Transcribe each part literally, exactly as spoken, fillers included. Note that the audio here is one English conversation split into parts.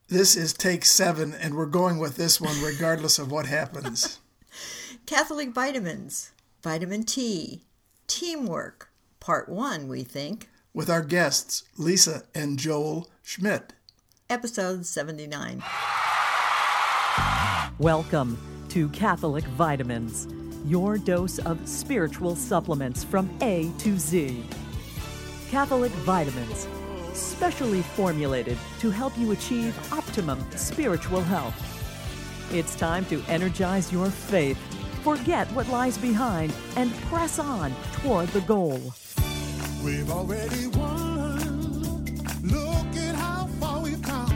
This is take seven, and we're going with this one regardless of what happens. Catholic Vitamins, Vitamin T, Teamwork, Part one, we think. With our guests, Lisa and Joel Schmidt. Episode seventy-nine. Welcome to Catholic Vitamins, your dose of spiritual supplements from A to Z. Catholic Vitamins, specially formulated to help you achieve optimum spiritual health. It's time to energize your faith, forget what lies behind, and press on toward the goal. We've already won. Look at how far we've come.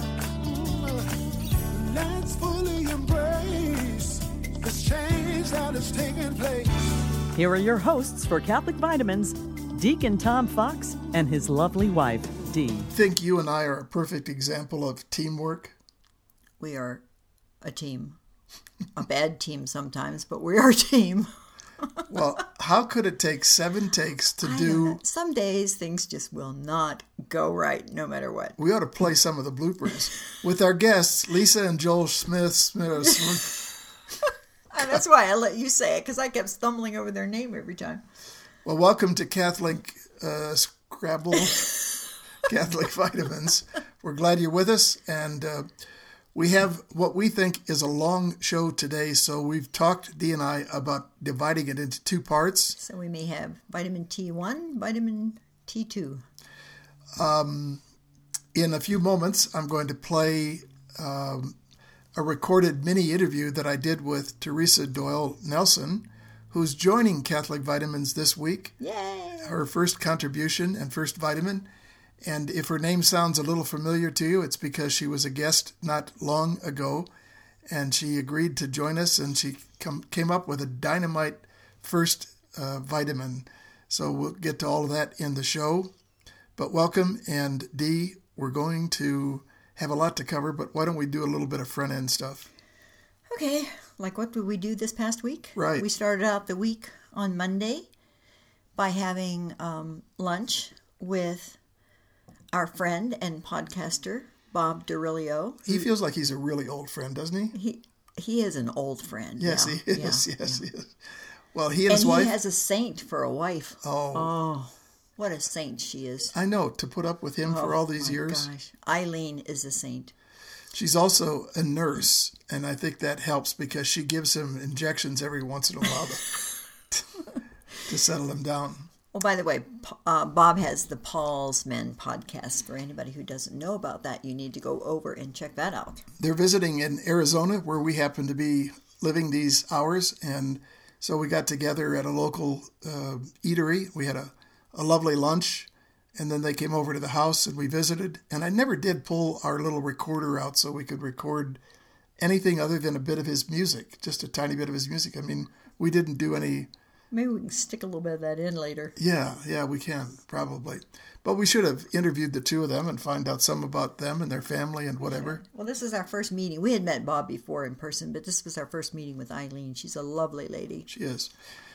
Let's fully embrace this change that is taking place. Here are your hosts for Catholic Vitamins, Deacon Tom Fox and his lovely wife, Dee. Think you and I are a perfect example of teamwork? We are a team. A bad team sometimes, but we are a team. Well, how could it take seven takes to I do... know. Some days things just will not go right, no matter what. We ought to play some of the bloopers. With our guests, Lisa and Joel Smith. Smith, Smith. And that's why I let you say it, because I kept stumbling over their name every time. Well, welcome to Catholic uh, Scrabble, Catholic Vitamins. We're glad you're with us, and uh, we have what we think is a long show today, so we've talked, Dee and I, about dividing it into two parts. So we may have vitamin T one, vitamin T two. Um, in a few moments, I'm going to play um, a recorded mini interview that I did with Teresa Doyle Nelson, who's joining Catholic Vitamins this week. Yay! Her first contribution and first vitamin. And if her name sounds a little familiar to you, it's because she was a guest not long ago, and she agreed to join us, and she come, came up with a dynamite first uh, vitamin. So we'll get to all of that in the show. But welcome, and Dee, we're going to have a lot to cover, but why don't we do a little bit of front-end stuff? Okay, like what did we do this past week? Right. We started out the week on Monday by having um, lunch with our friend and podcaster, Bob Dorilio. He feels like he's a really old friend, doesn't he? He he is an old friend. Yes, yeah. he is. Yeah, yes, yeah. he is. Well, he and, and his wife... he has a saint for a wife. Oh. Oh, what a saint she is. I know, to put up with him oh, for all these my years. Gosh. Eileen is a saint. She's also a nurse, and I think that helps because she gives him injections every once in a while to, to settle him down. Well, by the way, uh, Bob has the Paul's Men podcast. For anybody who doesn't know about that, you need to go over and check that out. They're visiting in Arizona, where we happen to be living these hours, and so we got together at a local uh, eatery. We had a, a lovely lunch, and then they came over to the house, and we visited. And I never did pull our little recorder out so we could record anything other than a bit of his music, just a tiny bit of his music. I mean, we didn't do any... Maybe we can stick a little bit of that in later. Yeah, yeah, we can, probably. But we should have interviewed the two of them and find out some about them and their family and whatever. Sure. Well, this is our first meeting. We had met Bob before in person, but this was our first meeting with Eileen. She's a lovely lady. She is.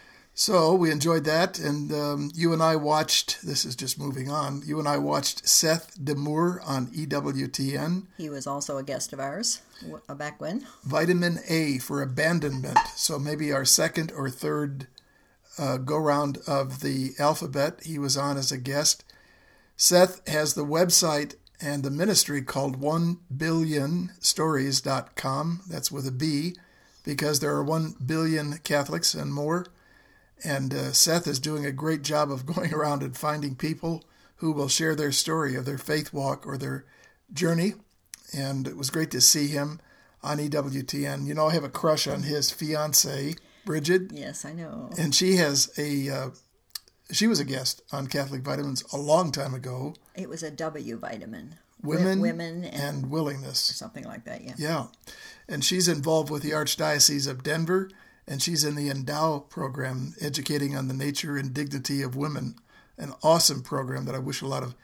So we enjoyed that, and um, you and I watched, this is just moving on, you and I watched Seth Damour on E W T N. He was also a guest of ours back when. Vitamin A for abandonment. So maybe our second or third Uh, go-round of the alphabet. He was on as a guest. Seth has the website and the ministry called one billion stories dot com. That's with a B, because there are one billion Catholics and more. And uh, Seth is doing a great job of going around and finding people who will share their story of their faith walk or their journey. And it was great to see him on E W T N. You know, I have a crush on his fiancée, Bridget. Yes, I know. And she has a, uh, she was a guest on Catholic Vitamins a long time ago. It was a W vitamin. Women, women and, and willingness. Or something like that, yeah. Yeah. And she's involved with the Archdiocese of Denver, and she's in the Endow program, educating on the nature and dignity of women. An awesome program that I wish a lot of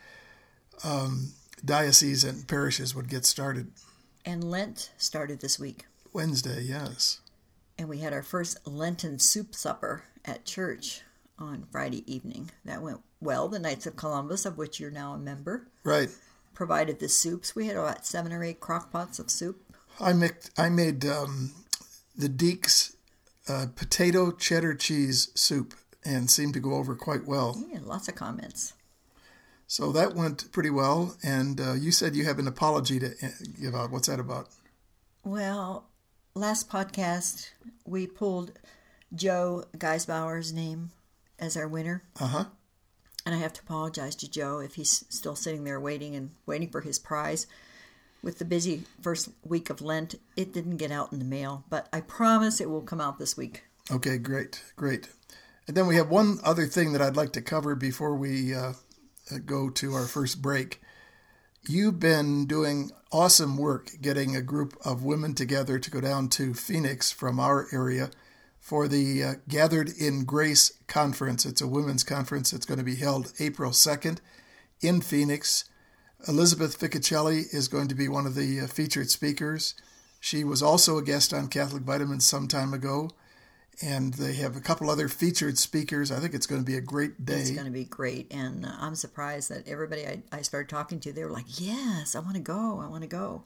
um, dioceses and parishes would get started. And Lent started this week. Wednesday, yes. And we had our first Lenten soup supper at church on Friday evening. That went well. The Knights of Columbus, of which you're now a member. Right. provided the soups. We had about seven or eight crock pots of soup. I mixed, I made um, the Deeks uh, potato cheddar cheese soup and seemed to go over quite well. Yeah, lots of comments. So that went pretty well. And uh, you said you have an apology to give out. What's that about? Well, last podcast, we pulled Joe Geisbauer's name as our winner. Uh-huh. And I have to apologize to Joe if he's still sitting there waiting and waiting for his prize. With the busy first week of Lent, it didn't get out in the mail, but I promise it will come out this week. Okay, great, great. And then we have one other thing that I'd like to cover before we uh, go to our first break. You've been doing awesome work getting a group of women together to go down to Phoenix from our area for the uh, Gathered in Grace Conference. It's a women's conference. It's going to be held April second in Phoenix. Elizabeth Ficcicelli is going to be one of the uh, featured speakers. She was also a guest on Catholic Vitamins some time ago, and they have a couple other featured speakers. I think it's going to be a great day. It's going to be great, and uh, I'm surprised that everybody I, I started talking to, they were like, yes, I want to go, I want to go.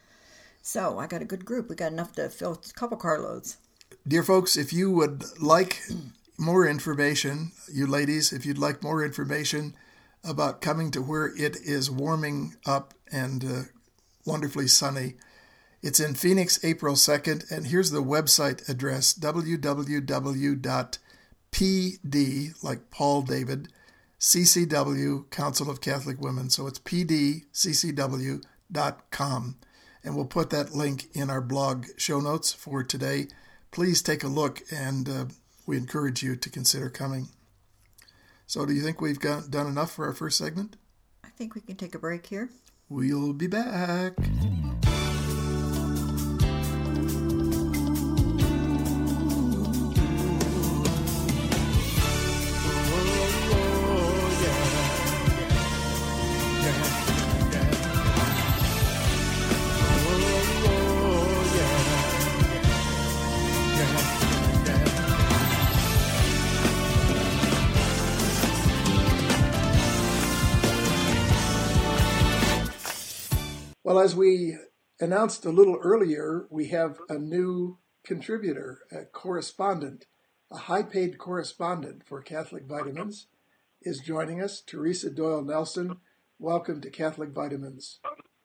So I got a good group. We got enough to fill a couple carloads. Dear folks, if you would like more information, you ladies, if you'd like more information about coming to where it is warming up and uh, wonderfully sunny, it's in Phoenix, April second, and here's the website address, w w w dot p d, like Paul David, C C W, Council of Catholic Women. So it's p d c c w dot com, and we'll put that link in our blog show notes for today. Please take a look, and uh, we encourage you to consider coming. So do you think we've got, done enough for our first segment? I think we can take a break here. We'll be back. Well, as we announced a little earlier, we have a new contributor, a correspondent, a high-paid correspondent for Catholic Vitamins is joining us. Teresa Doyle Nelson, welcome to Catholic Vitamins.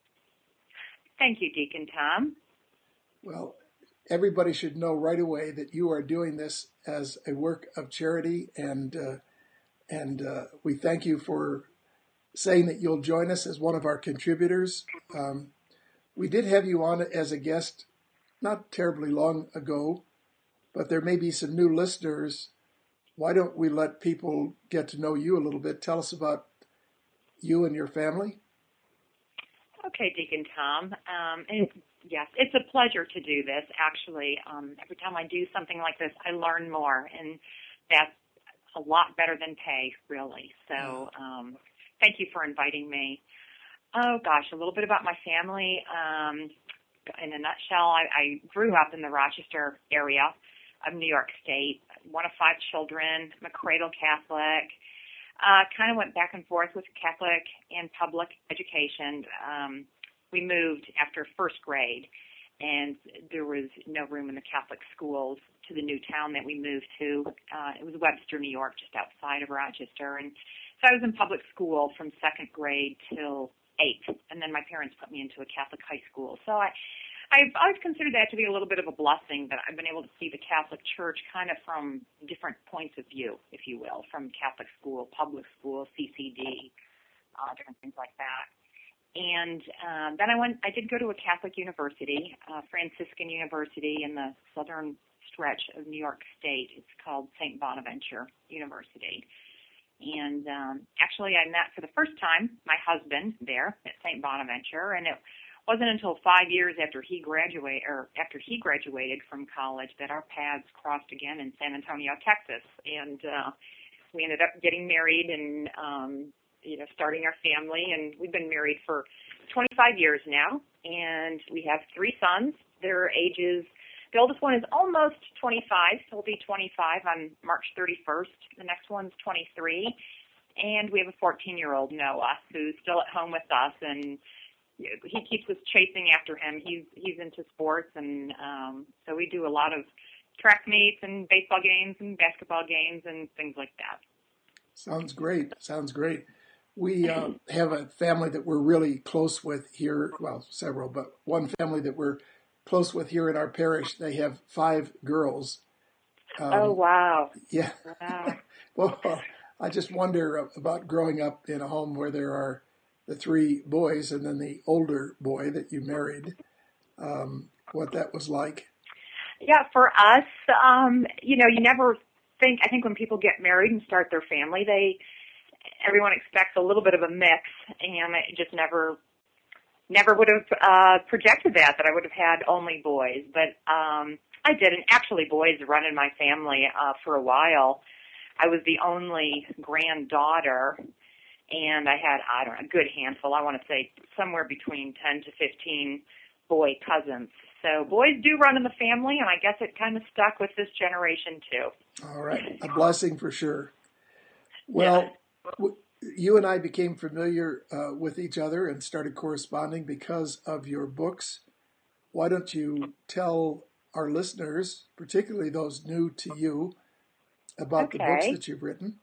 Thank you, Deacon Tom. Well, everybody should know right away that you are doing this as a work of charity, and uh, and uh, we thank you for saying that you'll join us as one of our contributors. Um, we did have you on as a guest not terribly long ago, but there may be some new listeners. Why don't we let people get to know you a little bit? Tell us about you and your family. Okay, Deacon Tom. Um, and yes, it's a pleasure to do this, actually. Um, every time I do something like this, I learn more, and that's a lot better than pay, really. So um, thank you for inviting me. Oh, gosh, a little bit about my family. Um, in a nutshell, I, I grew up in the Rochester area of New York State, one of five children. I'm a cradle Catholic. Uh, kind of went back and forth with Catholic and public education. Um, we moved after first grade, and there was no room in the Catholic schools to the new town that we moved to. Uh, it was Webster, New York, just outside of Rochester. And so I was in public school from second grade till eighth, and then my parents put me into a Catholic high school. So I, I've always considered that to be a little bit of a blessing, that I've been able to see the Catholic Church kind of from different points of view, if you will, from Catholic school, public school, C C D, uh, different things like that. And um, then I went. I did go to a Catholic university, uh, Franciscan University in the southern stretch of New York State. It's called Saint Bonaventure University. And um, actually, I met for the first time my husband there at Saint Bonaventure, and it wasn't until five years after he graduated, or after he graduated from college, that our paths crossed again in San Antonio, Texas, and uh, we ended up getting married and um, you know, starting our family, and we've been married for twenty-five years now, and we have three sons. Their ages, the oldest one is almost twenty-five, so he'll be twenty-five on March thirty-first. The next one's twenty-three, And we have a fourteen-year-old, Noah, who's still at home with us, and he keeps us chasing after him. He's he's into sports, and um, so we do a lot of track meets and baseball games and basketball games and things like that. Sounds great. Sounds great. We uh, have a family that we're really close with here. Well, several, but one family that we're close with here in our parish. They have five girls. Um, oh, wow. Yeah. Wow. Well, uh, I just wonder about growing up in a home where there are the three boys and then the older boy that you married, um, what that was like. Yeah, for us, um, you know, you never think, I think when people get married and start their family, they, everyone expects a little bit of a mix, and I just never, never would have uh, projected that, that I would have had only boys. But um, I didn't. Actually, boys run in my family uh, for a while. I was the only granddaughter, and I had, I don't know, a good handful. I want to say somewhere between ten to fifteen boy cousins. So boys do run in the family, and I guess it kind of stuck with this generation too. All right. A blessing for sure. Well, yeah. w- you and I became familiar uh, with each other and started corresponding because of your books. Why don't you tell our listeners, particularly those new to you, about okay. the books that you've written?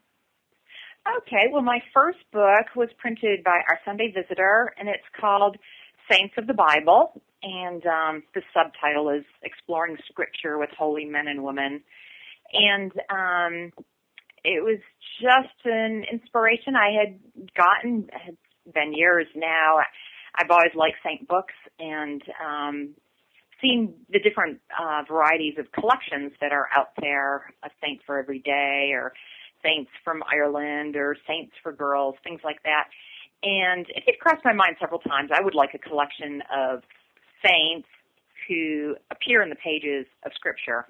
Okay. Well, my first book was printed by Our Sunday Visitor, and it's called Saints of the Bible. And um, the subtitle is Exploring Scripture with Holy Men and Women. And um, it was just an inspiration I had gotten. It's been years now. I've always liked saint books, and um, seen the different uh, varieties of collections that are out there, a saint for every day, or saints from Ireland, or saints for girls, things like that. And it did cross my mind several times. I would like a collection of saints who appear in the pages of Scripture.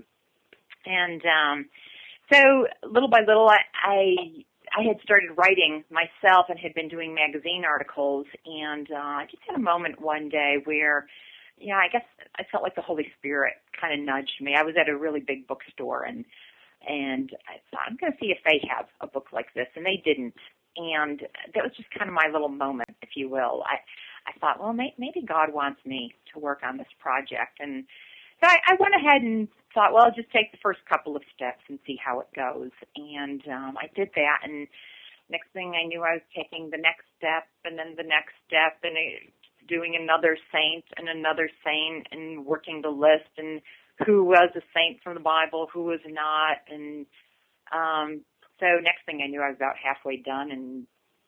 And um, so little by little, I, I I had started writing myself and had been doing magazine articles. And uh, I just had a moment one day where, yeah, I guess I felt like the Holy Spirit kind of nudged me. I was at a really big bookstore, and and I thought, I'm going to see if they have a book like this, and they didn't. And that was just kind of my little moment, if you will. I I thought, well, may, maybe God wants me to work on this project. And so I, I went ahead and thought, well, I'll just take the first couple of steps and see how it goes. And um, I did that, and next thing I knew, I was taking the next step, and then the next step, and it, doing another saint and another saint, and working the list, and who was a saint from the Bible, who was not. And um, so next thing I knew, I was about halfway done, and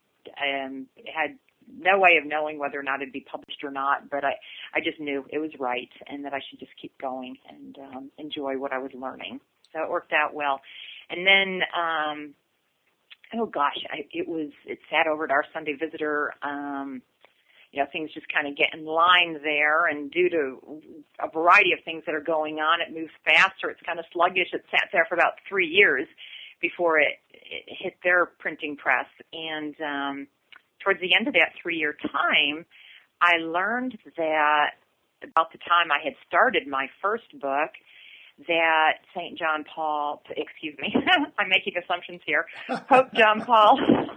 um, had no way of knowing whether or not it'd be published or not, but I, I just knew it was right and that I should just keep going and um, enjoy what I was learning. So it worked out well. And then, um, oh gosh, I, it was, it sat over at Our Sunday Visitor. Um, you know, things just kind of get in line there, and due to a variety of things that are going on, it moves faster. It's kind of sluggish. It sat there for about three years before it, it hit their printing press. And, um, towards the end of that three-year time, I learned that about the time I had started my first book, that Saint John Paul, excuse me, I'm making assumptions here, Pope John Paul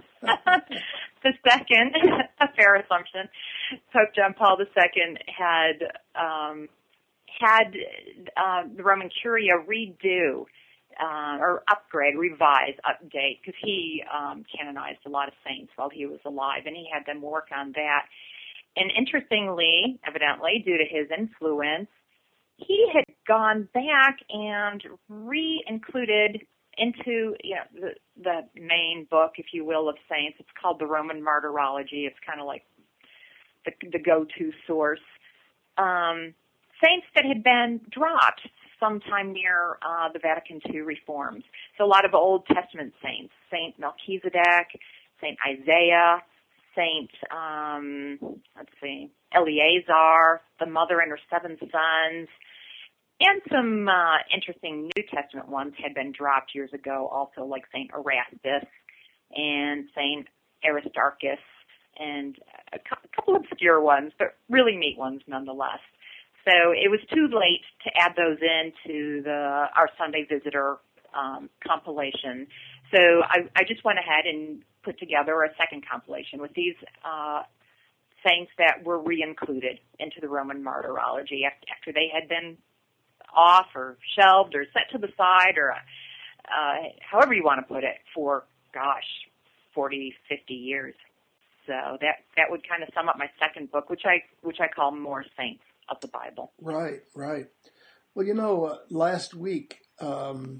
the Second, a fair assumption, Pope John Paul the Second had um, had uh, the Roman Curia redo Uh, or upgrade, revise, update, because he um, canonized a lot of saints while he was alive, and he had them work on that. And interestingly, evidently, due to his influence, he had gone back and re-included into you know the, the main book, if you will, of saints. It's called the Roman Martyrology. It's kind of like the, the go-to source. Um, saints that had been dropped sometime near uh, the Vatican Two reforms. So a lot of Old Testament saints, Saint Melchizedek, Saint Isaiah, Saint, um, let's see, Eleazar, the mother and her seven sons, and some uh, interesting New Testament ones had been dropped years ago, also like Saint Erastus and Saint Aristarchus, and a couple of obscure ones, but really neat ones nonetheless. So it was too late to add those into the Our Sunday Visitor um, compilation. So I, I just went ahead and put together a second compilation with these uh, saints that were re-included into the Roman martyrology after they had been off or shelved or set to the side or uh, however you want to put it for, gosh, forty, fifty years. So that that would kind of sum up my second book, which I which I call More Saints of the Bible. Right, right. Well, you know, uh, last week, um,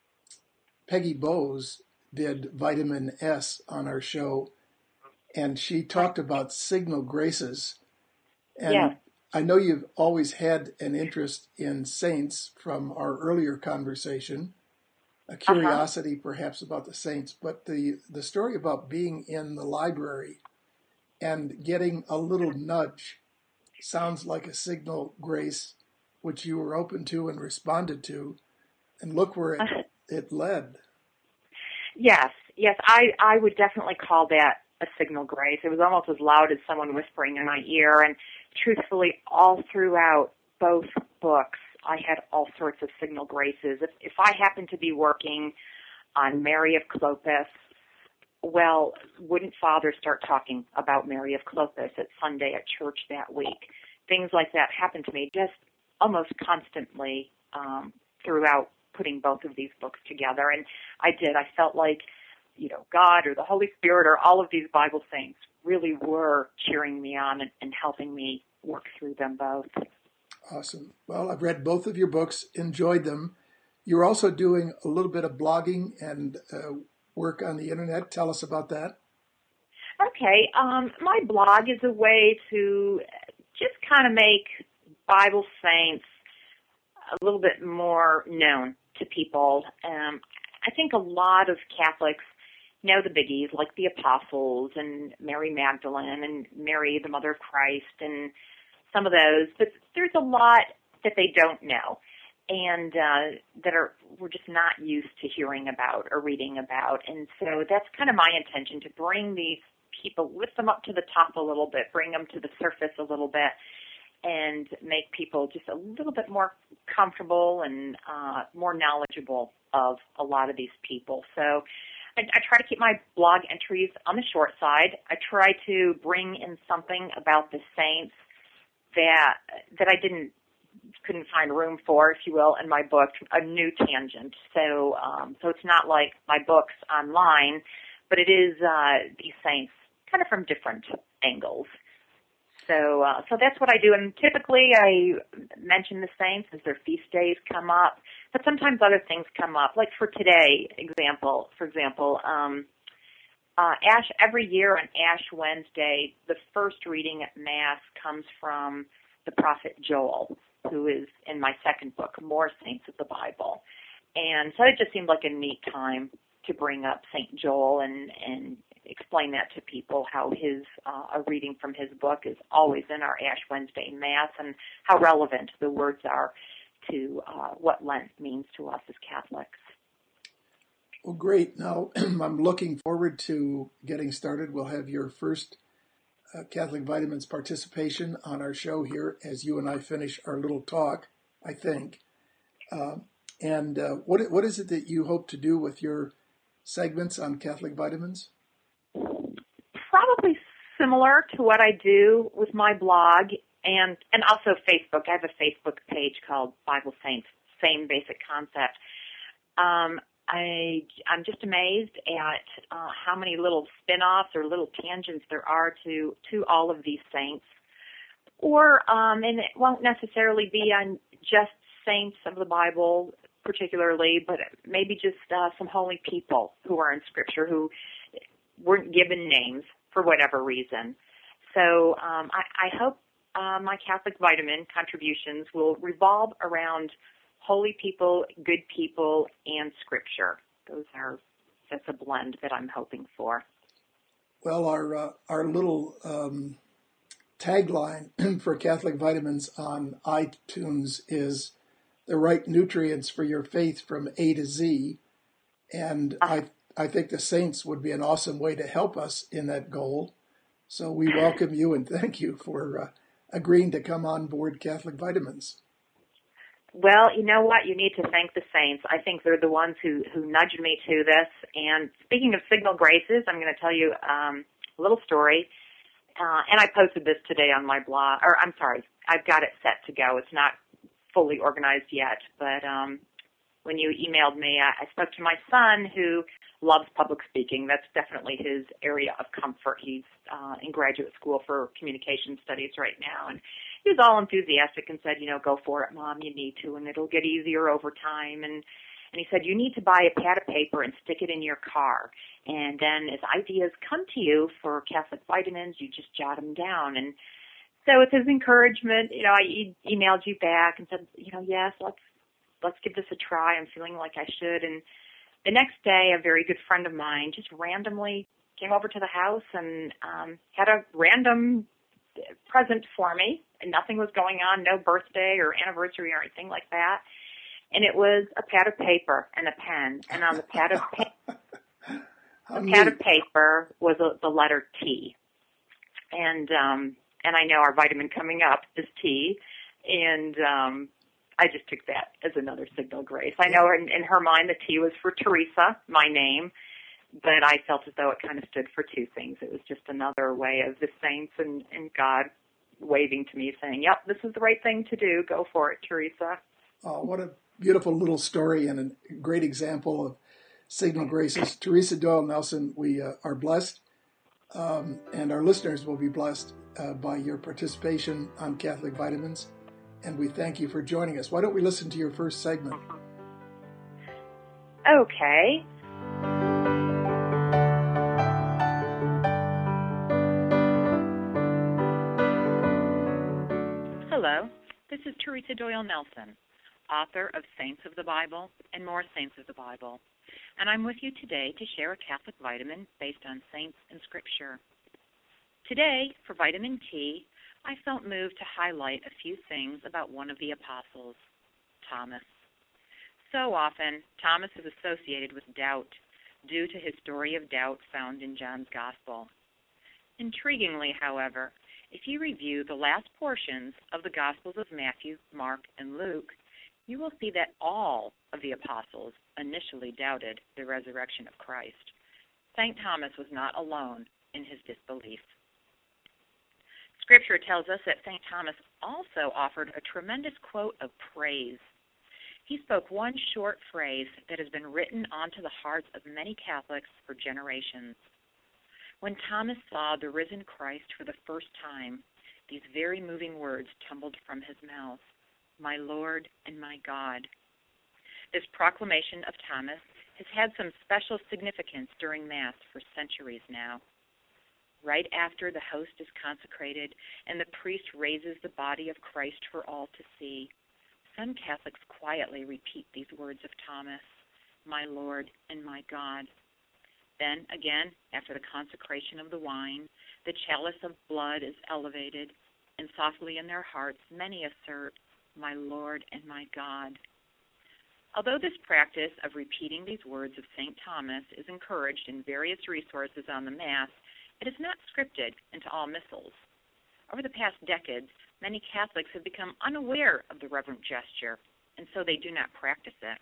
Peggy Bowes did Vitamin S on our show, and she talked about signal graces. And Yeah. I know you've always had an interest in saints from our earlier conversation, a curiosity uh-huh. perhaps about the saints, but the, the story about being in the library and getting a little nudge sounds like a signal grace, which you were open to and responded to, and look where it, uh-huh. it led. Yes, yes, I, I would definitely call that a signal grace. It was almost as loud as someone whispering in my ear, and truthfully, all throughout both books, I had all sorts of signal graces. If, if I happened to be working on Mary of Clopas, well, wouldn't Father start talking about Mary of Clopas at Sunday at church that week? Things like that happened to me just almost constantly um, throughout putting both of these books together. And I did. I felt like, you know, God or the Holy Spirit or all of these Bible saints really were cheering me on and, and helping me work through them both. Awesome. Well, I've read both of your books, enjoyed them. You're also doing a little bit of blogging and uh, work on the internet. Tell us about that. Okay. Um, my blog is a way to just kind of make Bible saints a little bit more known to people. Um, I think a lot of Catholics know the biggies, like the Apostles and Mary Magdalene and Mary, the Mother of Christ, and some of those, but there's a lot that they don't know and uh, that are we're just not used to hearing about or reading about. And so that's kind of my intention, to bring these people, lift them up to the top a little bit, bring them to the surface a little bit, and make people just a little bit more comfortable and uh, more knowledgeable of a lot of these people. So I, I try to keep my blog entries on the short side. I try to bring in something about the saints that that I didn't couldn't find room for, if you will, in my book, a new tangent. So um, so it's not like my books online, but it is uh, these saints kind of from different angles. So uh, so that's what I do. And typically I mention the saints as their feast days come up, but sometimes other things come up. Like for today, example, for example, um, Uh, Ash, every year on Ash Wednesday, the first reading at Mass comes from the prophet Joel, who is in my second book, More Saints of the Bible. And so it just seemed like a neat time to bring up Saint Joel and, and explain that to people, how his uh, a reading from his book is always in our Ash Wednesday Mass, and how relevant the words are to uh, what Lent means to us as Catholics. Well, great. Now, I'm looking forward to getting started. We'll have your first uh, Catholic Vitamins participation on our show here as you and I finish our little talk, I think. Uh, and uh, what what is it that you hope to do with your segments on Catholic Vitamins? Probably similar to what I do with my blog and, and also Facebook. I have a Facebook page called Bible Saints, same basic concept. Um, I, I'm just amazed at uh, how many little spin-offs or little tangents there are to, to all of these saints. Or, um, and it won't necessarily be on just saints of the Bible particularly, but maybe just uh, some holy people who are in Scripture who weren't given names for whatever reason. So um, I, I hope uh, my Catholic Vitamin contributions will revolve around holy people, good people, and Scripture. Those are, that's a blend that I'm hoping for. Well, our uh, our little um, tagline for Catholic Vitamins on iTunes is the right nutrients for your faith from A to Z. And uh, I, I think the saints would be an awesome way to help us in that goal. So we welcome you and thank you for uh, agreeing to come on board Catholic Vitamins. Well, you know what? You need to thank the saints. I think they're the ones who, who nudged me to this. And speaking of signal graces, I'm going to tell you um, a little story. Uh, and I posted this today on my blog. Or I'm sorry, I've got it set to go. It's not fully organized yet. But um, when you emailed me, I, I spoke to my son who loves public speaking. That's definitely his area of comfort. He's uh, in graduate school for communication studies right now. And he was all enthusiastic and said, you know, go for it, Mom, you need to, and it'll get easier over time. And, and he said, you need to buy a pad of paper and stick it in your car. And then as ideas come to you for Catholic vitamins, you just jot them down. And so with his encouragement, you know, I e- emailed you back and said, you know, yes, let's, let's give this a try. I'm feeling like I should. And the next day, a very good friend of mine just randomly came over to the house and um, had a random present for me, and nothing was going on, no birthday or anniversary or anything like that. And it was a pad of paper and a pen, and on the pad of pa- the pad of paper was a, the letter T. And um, and I know our vitamin coming up is T, and um, I just took that as another signal grace. I know in, in her mind the T was for Teresa, my name, but I felt as though it kind of stood for two things. It was just another way of the saints and, and God waving to me saying, yep, this is the right thing to do. Go for it, Teresa. Oh, what a beautiful little story and a great example of signal graces. Teresa Doyle Nelson, we uh, are blessed, um, and our listeners will be blessed uh, by your participation on Catholic Vitamins, and we thank you for joining us. Why don't we listen to your first segment? Okay. Hello, this is Teresa Doyle Nelson, author of Saints of the Bible and More Saints of the Bible, and I'm with you today to share a Catholic vitamin based on saints and Scripture. Today, for vitamin T, I felt moved to highlight a few things about one of the apostles, Thomas. So often, Thomas is associated with doubt due to his story of doubt found in John's Gospel. Intriguingly, however, if you review the last portions of the Gospels of Matthew, Mark, and Luke, you will see that all of the apostles initially doubted the resurrection of Christ. Saint Thomas was not alone in his disbelief. Scripture tells us that Saint Thomas also offered a tremendous quote of praise. He spoke one short phrase that has been written onto the hearts of many Catholics for generations. When Thomas saw the risen Christ for the first time, these very moving words tumbled from his mouth, "My Lord and my God." This proclamation of Thomas has had some special significance during Mass for centuries now. Right after the host is consecrated and the priest raises the body of Christ for all to see, some Catholics quietly repeat these words of Thomas, "My Lord and my God." Then, again, after the consecration of the wine, the chalice of blood is elevated, and softly in their hearts many assert, "My Lord and my God." Although this practice of repeating these words of Saint Thomas is encouraged in various resources on the Mass, it is not scripted into all missals. Over the past decades, many Catholics have become unaware of the reverent gesture, and so they do not practice it.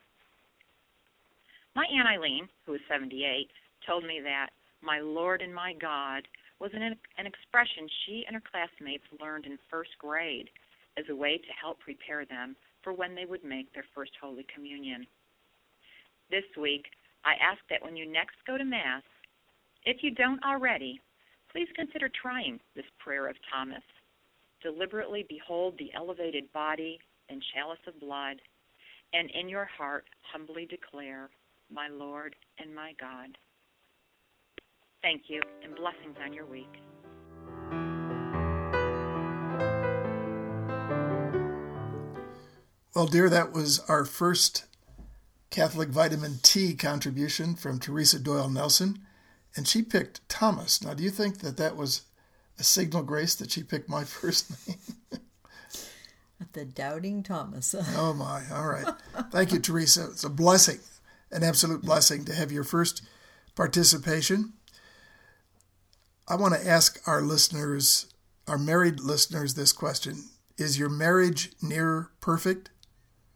My Aunt Eileen, who is seventy-eight, told me that "My Lord and my God" was an, an expression she and her classmates learned in first grade as a way to help prepare them for when they would make their first Holy Communion. This week, I ask that when you next go to Mass, if you don't already, please consider trying this prayer of Thomas. Deliberately behold the elevated body and chalice of blood, and in your heart humbly declare, "My Lord and my God." Thank you, and blessings on your week. Well, dear, that was our first Catholic Vitamin T contribution from Teresa Doyle Nelson, and she picked Thomas. Now, do you think that that was a signal grace that she picked my first name? The doubting Thomas. Oh, my. All right. Thank you, Teresa. It's a blessing, an absolute blessing to have your first participation. I want to ask our listeners, our married listeners, this question. Is your marriage near perfect?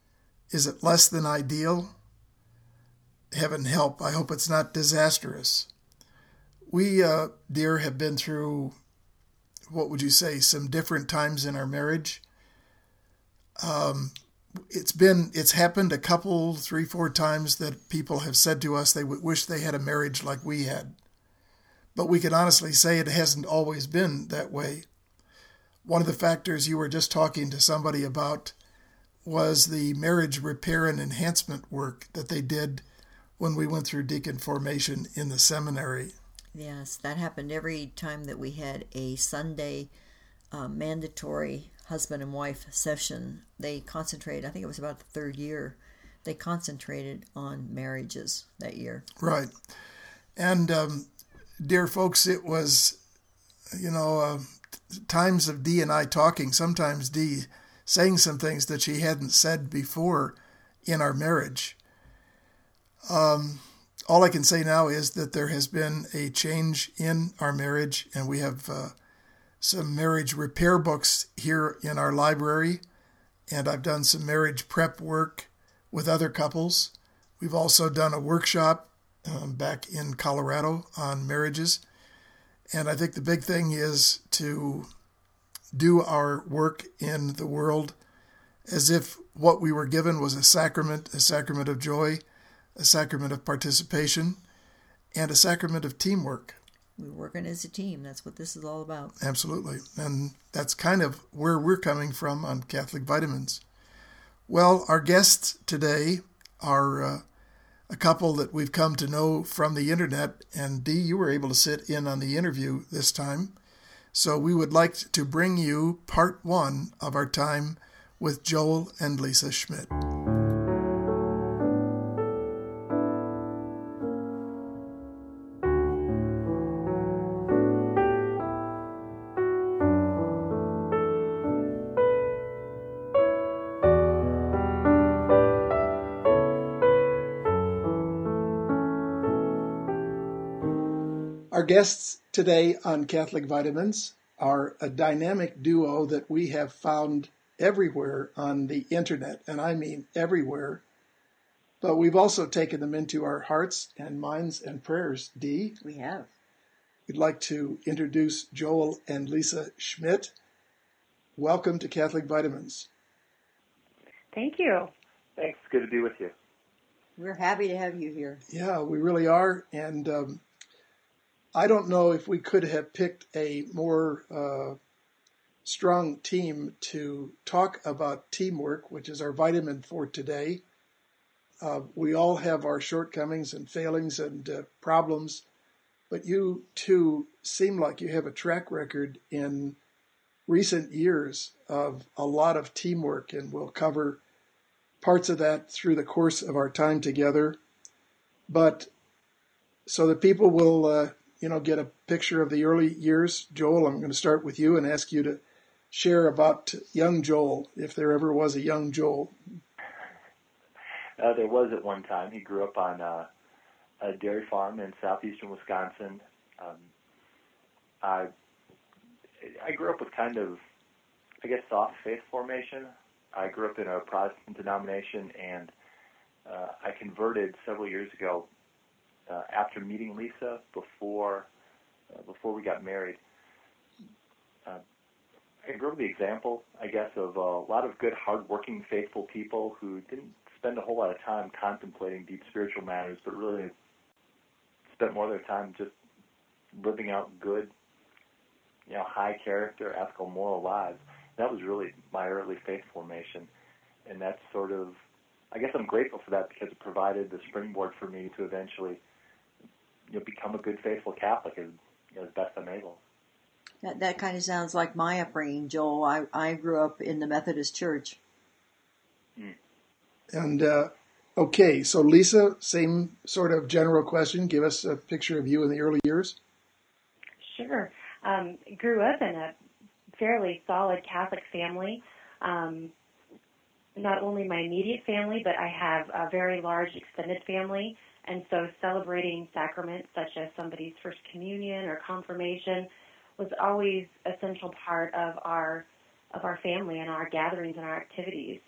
Is it less than ideal? Heaven help. I hope it's not disastrous. We, uh, dear, have been through, what would you say, some different times in our marriage. Um, it's been, it's happened a couple, three, four times that people have said to us they would wish they had a marriage like we had. But we can honestly say it hasn't always been that way. One of the factors you were just talking to somebody about was the marriage repair and enhancement work that they did when we went through deacon formation in the seminary. Yes, that happened every time that we had a Sunday uh, mandatory husband and wife session. They concentrated, I think it was about the third year, they concentrated on marriages that year. Right. And, um, dear folks, it was, you know, uh, times of Dee and I talking, sometimes Dee saying some things that she hadn't said before in our marriage. Um, all I can say now is that there has been a change in our marriage, and we have uh, some marriage repair books here in our library, and I've done some marriage prep work with other couples. We've also done a workshop um, back in Colorado on marriages, and I think the big thing is to do our work in the world as if what we were given was a sacrament, a sacrament of joy, a sacrament of participation, and a sacrament of teamwork. We're working as a team. That's what this is all about. Absolutely. And that's kind of where we're coming from on Catholic Vitamins. Well, our guests today are uh, a couple that we've come to know from the internet, and Dee, you were able to sit in on the interview this time. So we would like to bring you part one of our time with Joel and Lisa Schmidt. Our guests today on Catholic Vitamins are a dynamic duo that we have found everywhere on the internet, and I mean everywhere. But we've also taken them into our hearts and minds and prayers. Dee? We have. We'd like to introduce Joel and Lisa Schmidt. Welcome to Catholic Vitamins. Thank you. Thanks. Good to be with you. We're happy to have you here. Yeah, we really are. And um, I don't know if we could have picked a more uh, strong team to talk about teamwork, which is our vitamin for today. Uh, we all have our shortcomings and failings and uh, problems, but you two seem like you have a track record in recent years of a lot of teamwork, and we'll cover parts of that through the course of our time together. But so that people will, uh, you know, get a picture of the early years, Joel, I'm going to start with you and ask you to share about young Joel, if there ever was a young Joel. Uh, there was at one time. He grew up on uh, a dairy farm in southeastern Wisconsin. Um, I I grew up with kind of, I guess, soft faith formation. I grew up in a Protestant denomination, and uh, I converted several years ago uh, after meeting Lisa before uh, before we got married. Uh, I grew up with the example, I guess, of a lot of good, hardworking, faithful people who didn't spend a whole lot of time contemplating deep spiritual matters, but really spent more of their time just living out good, you know, high character, ethical, moral lives. That was really my early faith formation, and that's sort of, I guess I'm grateful for that because it provided the springboard for me to eventually, you know, become a good, faithful Catholic as, you know, as best I'm able. That that kind of sounds like my upbringing, Joel. I, I grew up in the Methodist Church. Mm. And, uh, okay, so Lisa, same sort of general question. Give us a picture of you in the early years. Sure. Um, grew up in a fairly solid Catholic family. Um, not only my immediate family, but I have a very large extended family. And so celebrating sacraments such as somebody's first communion or confirmation was always an essential part of our of our family and our gatherings and our activities.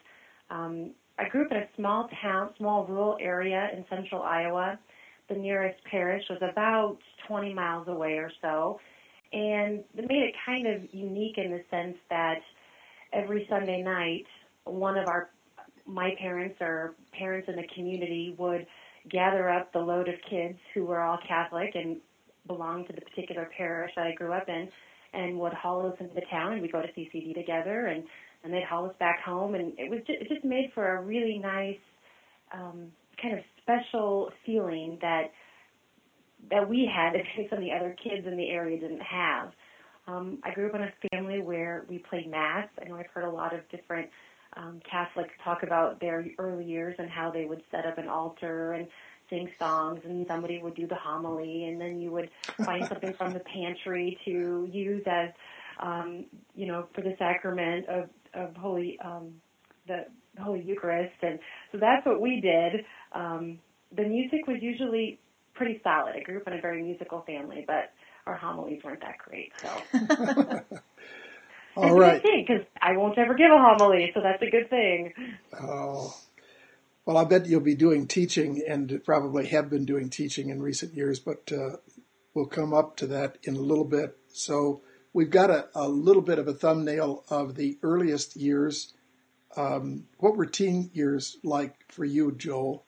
Um, I grew up in a small town, small rural area in central Iowa. The nearest parish was about twenty miles away or so, and it made it kind of unique in the sense that every Sunday night, one of our, my parents or parents in the community would gather up the load of kids who were all Catholic and belonged to the particular parish that I grew up in, and would haul us into the town, and we'd go to C C D together, and, and they'd haul us back home, and it was just, it just made for a really nice um, kind of special feeling that that we had that some of the other kids in the area didn't have. Um, I grew up in a family where we played Mass. I know I've heard a lot of different um, Catholics talk about their early years and how they would set up an altar and sing songs, and somebody would do the homily, and then you would find something from the pantry to use as, um, you know, for the sacrament of, of Holy, um, the Holy Eucharist. And so that's what we did. Um, the music was usually pretty solid. I grew up in a very musical family, but our homilies weren't that great. So, all right, because I won't ever give a homily, so that's a good thing. Oh, well, I bet you'll be doing teaching, and probably have been doing teaching in recent years, but uh, we'll come up to that in a little bit. So we've got a, a little bit of a thumbnail of the earliest years. Um, what were teen years like for you, Joel?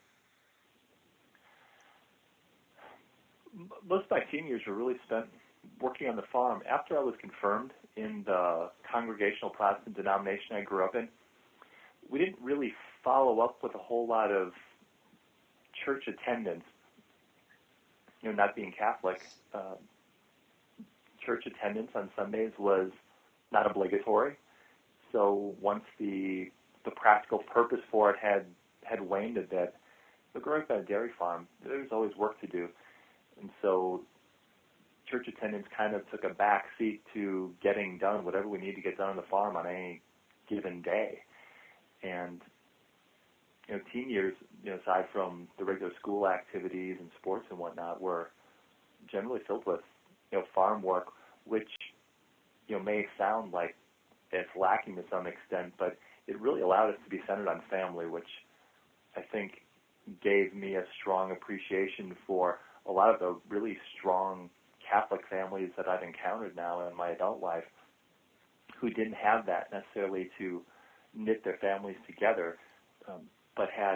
Most of my teen years were really spent working on the farm. After I was confirmed in the Congregational Protestant denomination I grew up in, we didn't really follow up with a whole lot of church attendance. You know, not being Catholic, uh, church attendance on Sundays was not obligatory. So once the the practical purpose for it had had waned a bit, but growing up on a dairy farm, there was always work to do. And so church attendance kind of took a back seat to getting done whatever we need to get done on the farm on any given day. And, you know, teen years, you know, aside from the regular school activities and sports and whatnot, were generally filled with, you know, farm work, which, you know, may sound like it's lacking to some extent, but it really allowed us to be centered on family, which I think gave me a strong appreciation for a lot of the really strong Catholic families that I've encountered now in my adult life who didn't have that necessarily to knit their families together, um, but had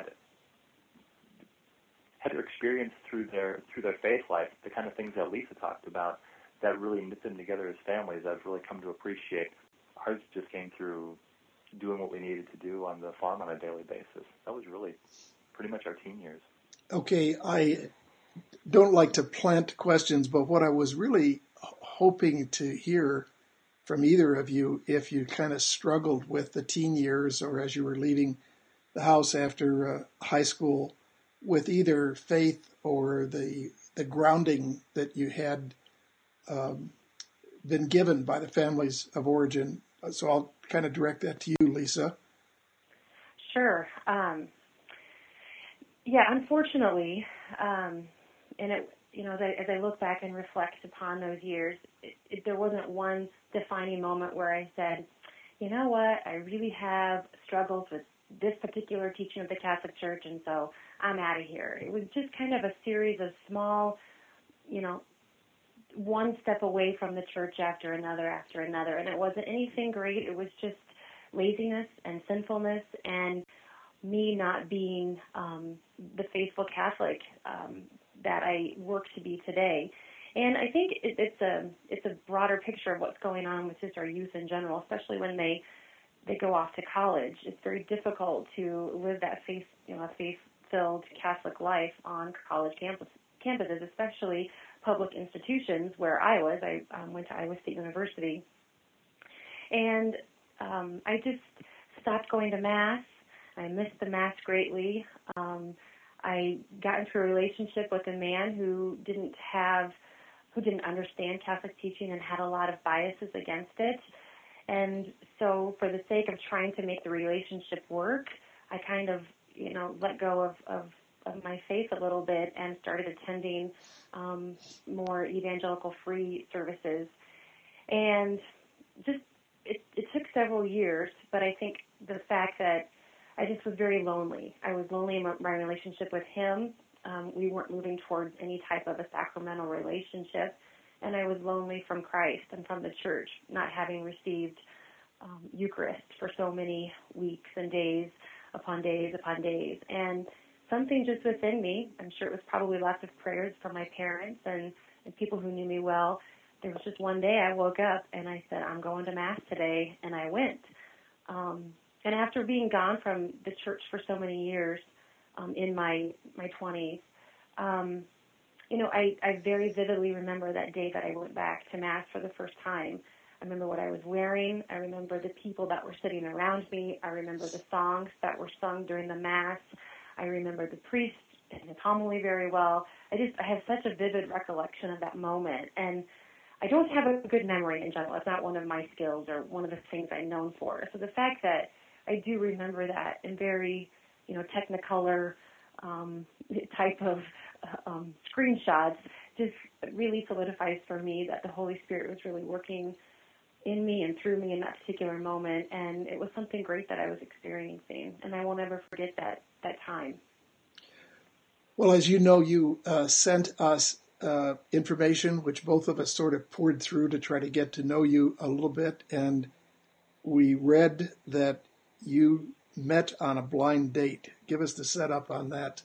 had their experience through their through their faith life, the kind of things that Lisa talked about that really knit them together as families. I've really come to appreciate. Ours just came through doing what we needed to do on the farm on a daily basis. That was really pretty much our teen years. Okay, I don't like to plant questions, but what I was really hoping to hear from either of you, if you kind of struggled with the teen years or as you were leaving the house after uh, high school, with either faith or the the grounding that you had um, been given by the families of origin. So I'll kind of direct that to you, Lisa. Sure. Um, yeah, unfortunately, um, and it, you know, as I, as I look back and reflect upon those years, it, it, there wasn't one defining moment where I said, you know what, I really have struggles with this particular teaching of the Catholic Church, and so I'm out of here. It was just kind of a series of small, you know, one step away from the church after another after another, and it wasn't anything great. It was just laziness and sinfulness and me not being um, the faithful Catholic um, that I work to be today. And I think it, it's a it's a broader picture of what's going on with just our youth in general, especially when they they go off to college. It's very difficult to live that faith, you know, faith-filled Catholic life on college campus, campuses, especially public institutions where I was. I um, went to Iowa State University, and um, I just stopped going to Mass. I missed the Mass greatly. Um, I got into a relationship with a man who didn't have, who didn't understand Catholic teaching and had a lot of biases against it. And so for the sake of trying to make the relationship work, I kind of, you know, let go of, of, of my faith a little bit and started attending um, more evangelical free services. And just, it, it took several years, but I think the fact that I just was very lonely. I was lonely in my, my relationship with him. Um, we weren't moving towards any type of a sacramental relationship, and I was lonely from Christ and from the church, not having received um, Eucharist for so many weeks and days upon days upon days. And something just within me, I'm sure it was probably lots of prayers from my parents and, and people who knew me well. There was just one day I woke up and I said, I'm going to Mass today, and I went. Um, and after being gone from the church for so many years, um, in my, my twenties, um, you know, I, I very vividly remember that day that I went back to Mass for the first time. I remember what I was wearing. I remember the people that were sitting around me. I remember the songs that were sung during the Mass. I remember the priest and his homily very well. I just, I have such a vivid recollection of that moment. And I don't have a good memory in general. It's not one of my skills or one of the things I'm known for. So the fact that I do remember that in very, you know, technicolor um, type of uh, um, screenshots just really solidifies for me that the Holy Spirit was really working in me and through me in that particular moment. And it was something great that I was experiencing. And I won't ever forget that, that time. Well, as you know, you uh, sent us uh, information, which both of us sort of poured through to try to get to know you a little bit. And we read that you met on a blind date. Give us the setup on that.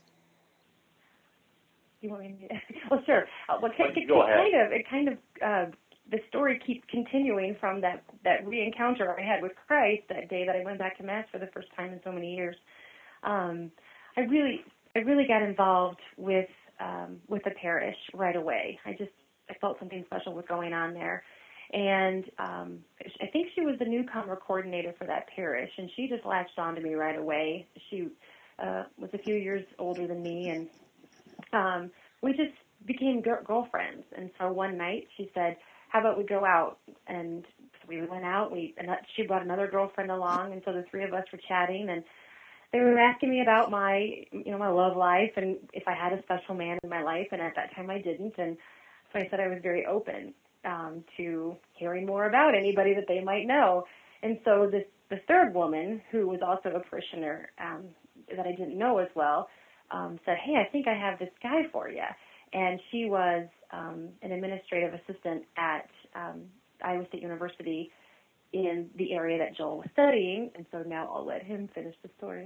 You want me to? Well, sure. Uh, well, it, it, Go it ahead. kind of, it kind of, uh, the story keeps continuing from that, that re-encounter I had with Christ that day that I went back to Mass for the first time in so many years. Um, I really, I really got involved with, um, with the parish right away. I just, I felt something special was going on there. And um, I think she was the newcomer coordinator for that parish, and she just latched on to me right away. She uh, was a few years older than me, and um, we just became g- girlfriends. And so one night she said, how about we go out? And so we went out. We and she brought another girlfriend along, and so the three of us were chatting, and they were asking me about my, you know, my love life and if I had a special man in my life, and at that time I didn't. And so I said I was very open um, to hearing more about anybody that they might know. And so this the third woman, who was also a parishioner um, that I didn't know as well, um, said, hey, I think I have this guy for you. And she was um, an administrative assistant at um, Iowa State University in the area that Joel was studying. And so now I'll let him finish the story.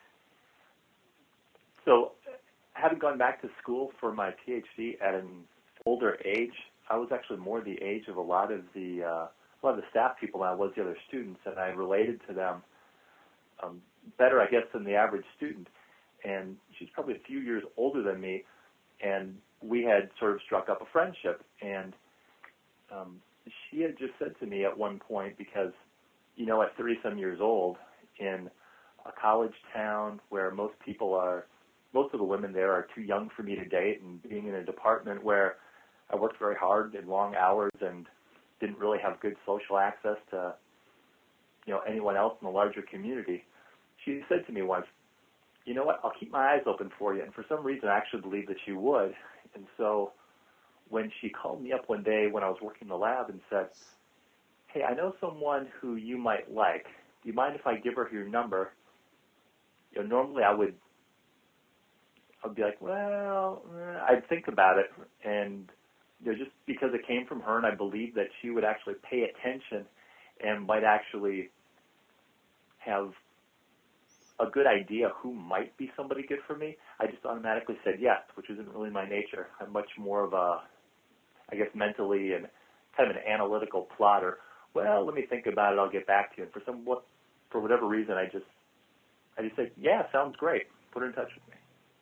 So, having gone back to school for my P H D at an older age, I was actually more the age of a lot of the uh, a lot of the staff people than I was the other students, and I related to them um, better, I guess, than the average student. And she's probably a few years older than me, and we had sort of struck up a friendship. And um, she had just said to me at one point, because, you know, at thirty-some years old, in a college town where most people are, most of the women there are too young for me to date, and being in a department where I worked very hard in long hours and didn't really have good social access to, you know, anyone else in the larger community, she said to me once, you know what, I'll keep my eyes open for you. And for some reason, I actually believed that she would. And so when she called me up one day when I was working in the lab and said, hey, I know someone who you might like. Do you mind if I give her your number? You know, normally I would I'd be like, well, eh, I'd think about it. And you know, just because it came from her and I believed that she would actually pay attention and might actually have a good idea who might be somebody good for me, I just automatically said yes, which isn't really my nature. I'm much more of a, I guess, mentally and kind of an analytical plotter. Well, let me think about it. I'll get back to you. And for some, what, for whatever reason, I just, I just said, yeah, sounds great. Put her in touch with me.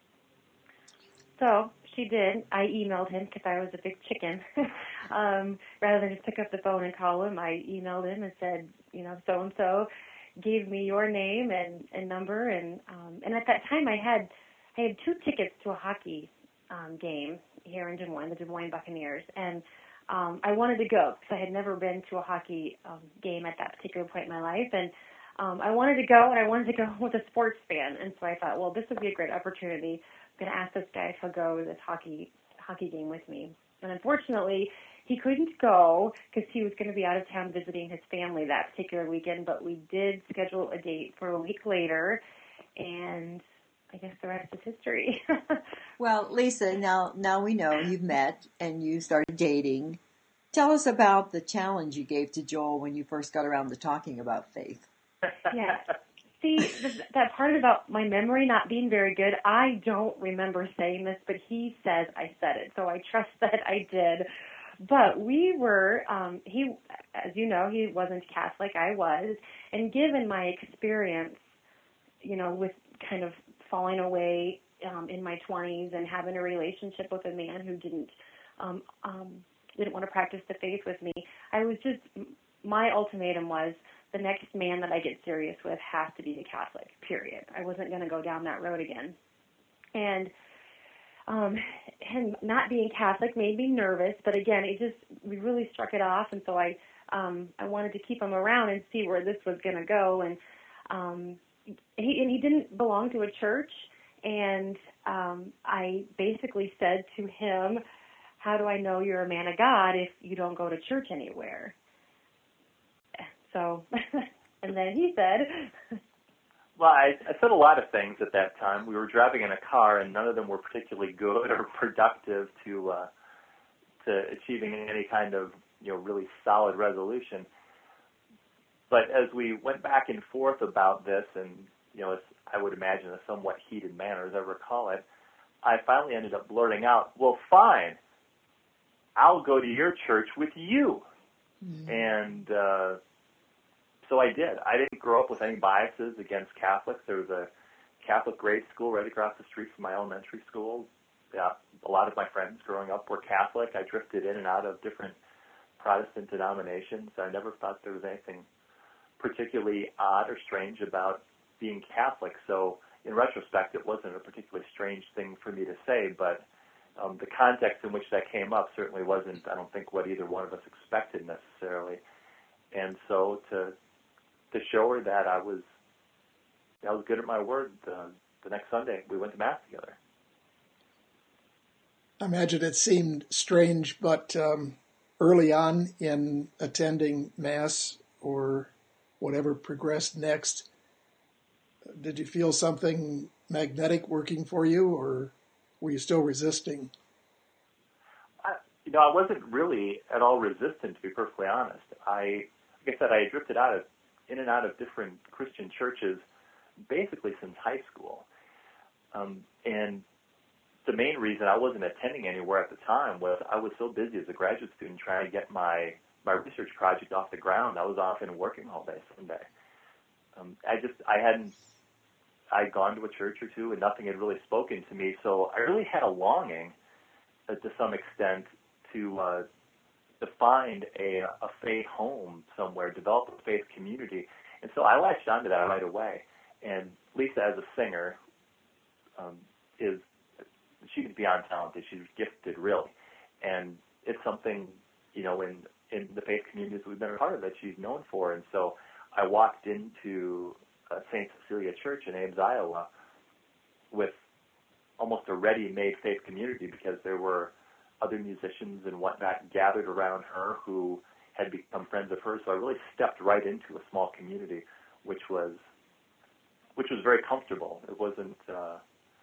So she did. I emailed him because I was a big chicken. um, rather than just pick up the phone and call him, I emailed him and said, you know, so and so gave me your name and, and number, and um, and at that time I had I had two tickets to a hockey um, game here in Des Moines, the Des Moines Buccaneers, and um, I wanted to go because I had never been to a hockey um, game at that particular point in my life, and um, I wanted to go, and I wanted to go with a sports fan, and so I thought, well, this would be a great opportunity. I'm going to ask this guy if he'll go to this hockey hockey game with me, and unfortunately, he couldn't go because he was going to be out of town visiting his family that particular weekend, but we did schedule a date for a week later, and I guess the rest is history. Well, Lisa, now now we know you've met and you started dating. Tell us about the challenge you gave to Joel when you first got around to talking about faith. Yeah. See, th- that part about my memory not being very good, I don't remember saying this, but he says I said it, so I trust that I did. But we were, um, he, as you know, he wasn't Catholic, I was, and given my experience, you know, with kind of falling away um, in my twenties and having a relationship with a man who didn't um, um, didn't want to practice the faith with me, I was just, my ultimatum was the next man that I get serious with has to be a Catholic, period. I wasn't going to go down that road again. And um, and not being Catholic made me nervous, but again, it just, we really struck it off, and so I um, I wanted to keep him around and see where this was going to go, and um, he and he didn't belong to a church, and um, I basically said to him, how do I know you're a man of God if you don't go to church anywhere? So, and then he said, well, I, I said a lot of things at that time. We were driving in a car, and none of them were particularly good or productive to uh, to achieving any kind of, you know, really solid resolution. But as we went back and forth about this, and, you know, it's, I would imagine a somewhat heated manner, as I recall it, I finally ended up blurting out, well, fine, I'll go to your church with you. Mm-hmm. And uh, so I did. I didn't grow up with any biases against Catholics. There was a Catholic grade school right across the street from my elementary school. Yeah, a lot of my friends growing up were Catholic. I drifted in and out of different Protestant denominations. I never thought there was anything particularly odd or strange about being Catholic. So in retrospect, it wasn't a particularly strange thing for me to say, but um, the context in which that came up certainly wasn't, I don't think, what either one of us expected necessarily. And so to to show her that I was I was good at my word, uh, the next Sunday we went to Mass together. I imagine it seemed strange, but um, early on in attending Mass or whatever progressed next, did you feel something magnetic working for you, or were you still resisting? I, you know, I wasn't really at all resistant, to be perfectly honest. I, like I said, I drifted out of in and out of different Christian churches basically since high school. Um, and the main reason I wasn't attending anywhere at the time was I was so busy as a graduate student trying to get my, my research project off the ground. I was often working all day Sunday. Um, I just, I hadn't, I'd gone to a church or two and nothing had really spoken to me. So I really had a longing uh, to some extent to, uh, to find a, a faith home somewhere, develop a faith community. And so I latched onto that right away. And Lisa, as a singer, um, is, she's beyond talented. She's gifted, really. And it's something, you know, in, in the faith communities we've been a part of that she's known for. And so I walked into uh, Saint Cecilia Church in Ames, Iowa, with almost a ready-made faith community because there were other musicians and whatnot gathered around her who had become friends of hers. So I really stepped right into a small community, which was which was very comfortable. It wasn't uh,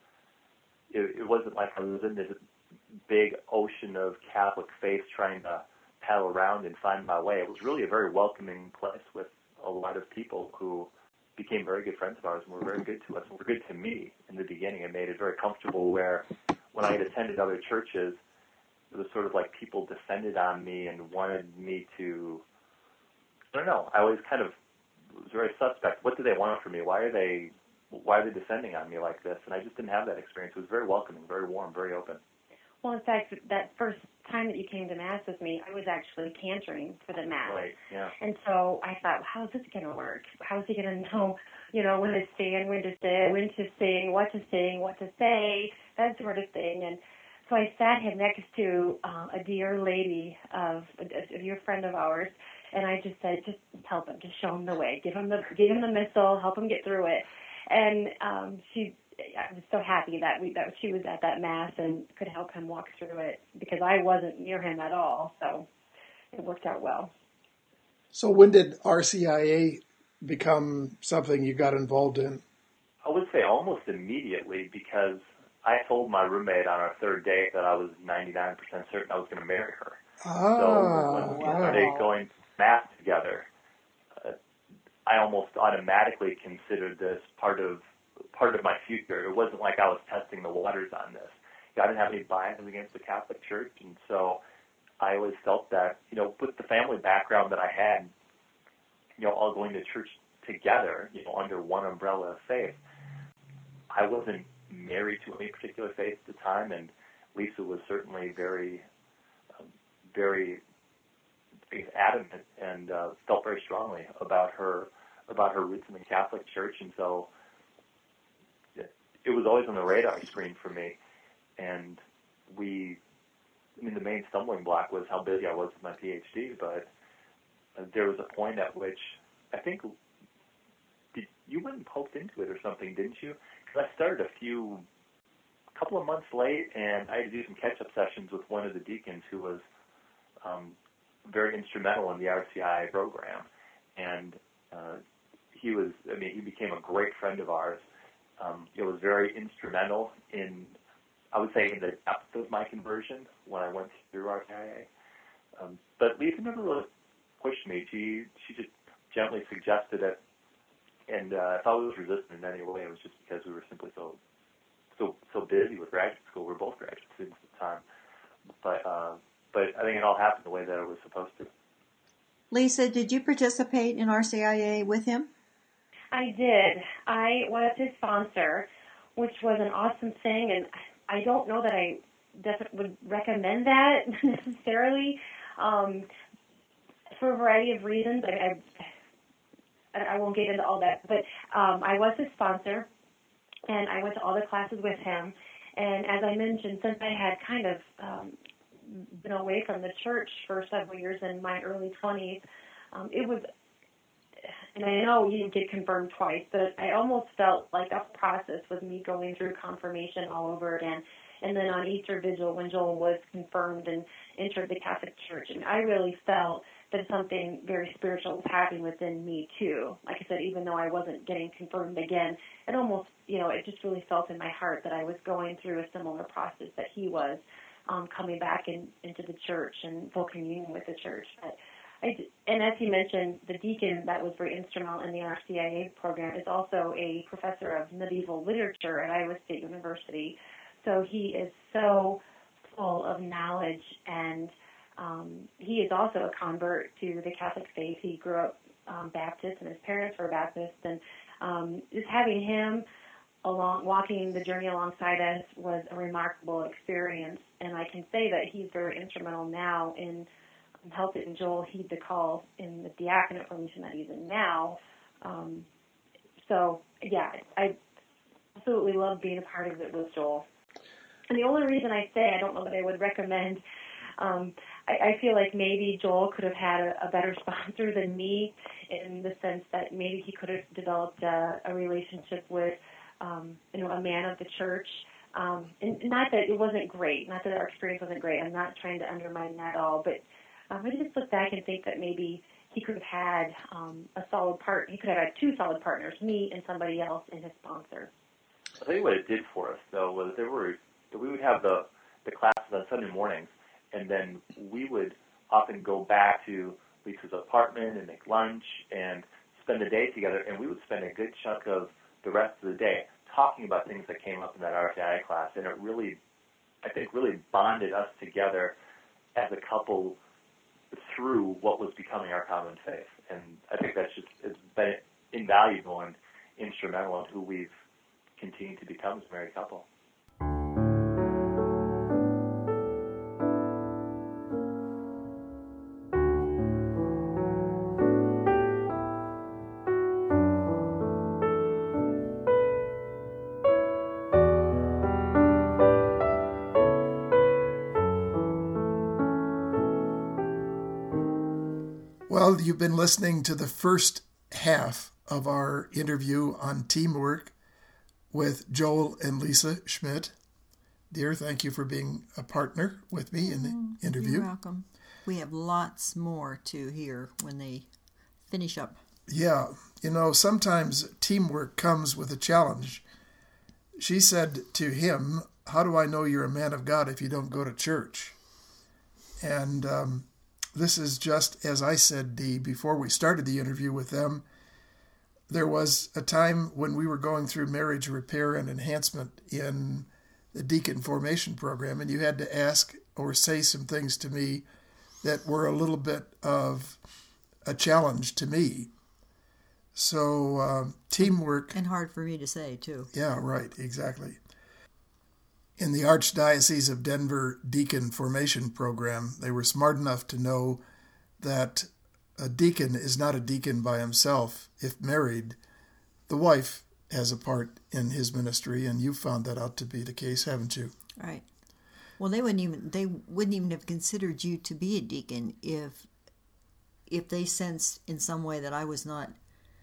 it, it wasn't like I was in this big ocean of Catholic faith trying to paddle around and find my way. It was really a very welcoming place with a lot of people who became very good friends of ours and were very good to us and were good to me in the beginning. It made it very comfortable where when I had attended other churches, it was sort of like people descended on me and wanted me to, I don't know, I always kind of was very suspect. What do they want from me? Why are they, why are they descending on me like this? And I just didn't have that experience. It was very welcoming, very warm, very open. Well, in fact, that first time that you came to Mass with me, I was actually cantering for the Mass. Right, yeah. And so I thought, how's this going to work? How's he going to know, you know, when to stand, when to sit, when to sing, what to sing, what to say, that sort of thing. And so I sat him next to uh, a dear lady, of a, a dear friend of ours, and I just said, just help him, just show him the way, give him the give him the missal, help him get through it. And um, she, I was so happy that we that she was at that Mass and could help him walk through it because I wasn't near him at all, so it worked out well. So when did R C I A become something you got involved in? I would say almost immediately, because I told my roommate on our third date that I was ninety-nine percent certain I was going to marry her. Oh, so when we wow. started going to mass together, uh, I almost automatically considered this part of part of my future. It wasn't like I was testing the waters on this. I didn't have any biases against the Catholic Church, and so I always felt that, you know, with the family background that I had, you know, all going to church together, you know, under one umbrella of faith, I wasn't married to any particular faith at the time, and Lisa was certainly very, um, very adamant and uh, felt very strongly about her about her roots in the Catholic Church, and so it, it was always on the radar screen for me. And we, I mean, the main stumbling block was how busy I was with my PhD, but uh, there was a point at which I think did, you went and poked into it or something, didn't you? Because I started a few, a couple of months late, and I had to do some catch-up sessions with one of the deacons who was um, very instrumental in the R C I A program. And uh, he was, I mean, he became a great friend of ours. Um, it was very instrumental in, I would say, in the depth of my conversion when I went through R C I A. Um, but Lisa never really pushed me. She she just gently suggested it, and uh, if I was resistant in any way, it was just because we were simply so so so busy with graduate school. We were both graduate students at the time, but uh, but I think it all happened the way that it was supposed to. Lisa, did you participate in R C I A with him? I did. I was his sponsor, which was an awesome thing, and I don't know that I definitely would recommend that necessarily, um, for a variety of reasons. I, I, I won't get into all that, but um, I was his sponsor, and I went to all the classes with him. And as I mentioned, since I had kind of um, been away from the church for several years in my early twenties, um, it was, and I know you didn't get confirmed twice, but I almost felt like that process was me going through confirmation all over again. And then on Easter Vigil, when Joel was confirmed and entered the Catholic Church, and I really felt that something very spiritual was happening within me too. Like I said, even though I wasn't getting confirmed again, it almost, you know, it just really felt in my heart that I was going through a similar process that he was, um, coming back in, into the church and full communion with the church. But I, and as he mentioned, the deacon that was very instrumental in the R C I A program is also a professor of medieval literature at Iowa State University. So he is so full of knowledge, and um, he is also a convert to the Catholic faith. He grew up um, Baptist, and his parents were Baptist, and um, just having him along, walking the journey alongside us was a remarkable experience. And I can say that he's very instrumental now in helping Joel heed the call in the diaconate formation that he's in now. Um, so, yeah, I absolutely love being a part of it with Joel. And the only reason I say I don't know that I would recommend, um, I, I feel like maybe Joel could have had a, a better sponsor than me, in the sense that maybe he could have developed a, a relationship with, um, you know, a man of the church. Um, and not that it wasn't great, not that our experience wasn't great. I'm not trying to undermine that at all, but Um, I just look back and think that maybe he could have had um, a solid part. He could have had two solid partners, me and somebody else, and his sponsor. I'll tell you what it did for us, though, was there were we would have the the classes on Sunday mornings, and then we would often go back to Lisa's apartment and make lunch and spend the day together, and we would spend a good chunk of the rest of the day talking about things that came up in that R C I A class, and it really, I think, really bonded us together as a couple through what was becoming our common faith. And I think that's just, it's been invaluable and instrumental in who we've continued to become as a married couple. Well, you've been listening to the first half of our interview on teamwork with Joel and Lisa Schmidt. Dear, thank you for being a partner with me in the interview. You're welcome. We have lots more to hear when they finish up. Yeah, you know, sometimes teamwork comes with a challenge. She said to him, "How do I know you're a man of God if you don't go to church?" And um, this is just as I said, Dee, before we started the interview with them. There was a time when we were going through marriage repair and enhancement in the deacon formation program, and you had to ask or say some things to me that were a little bit of a challenge to me. So uh, teamwork... And hard for me to say, too. Yeah, right, exactly. In the Archdiocese of Denver Deacon Formation Program, they were smart enough to know that a deacon is not a deacon by himself. If married, the wife has a part in his ministry, and you've found that out to be the case, haven't you? Right. Well, they wouldn't even they wouldn't even have considered you to be a deacon if if they sensed in some way that I was not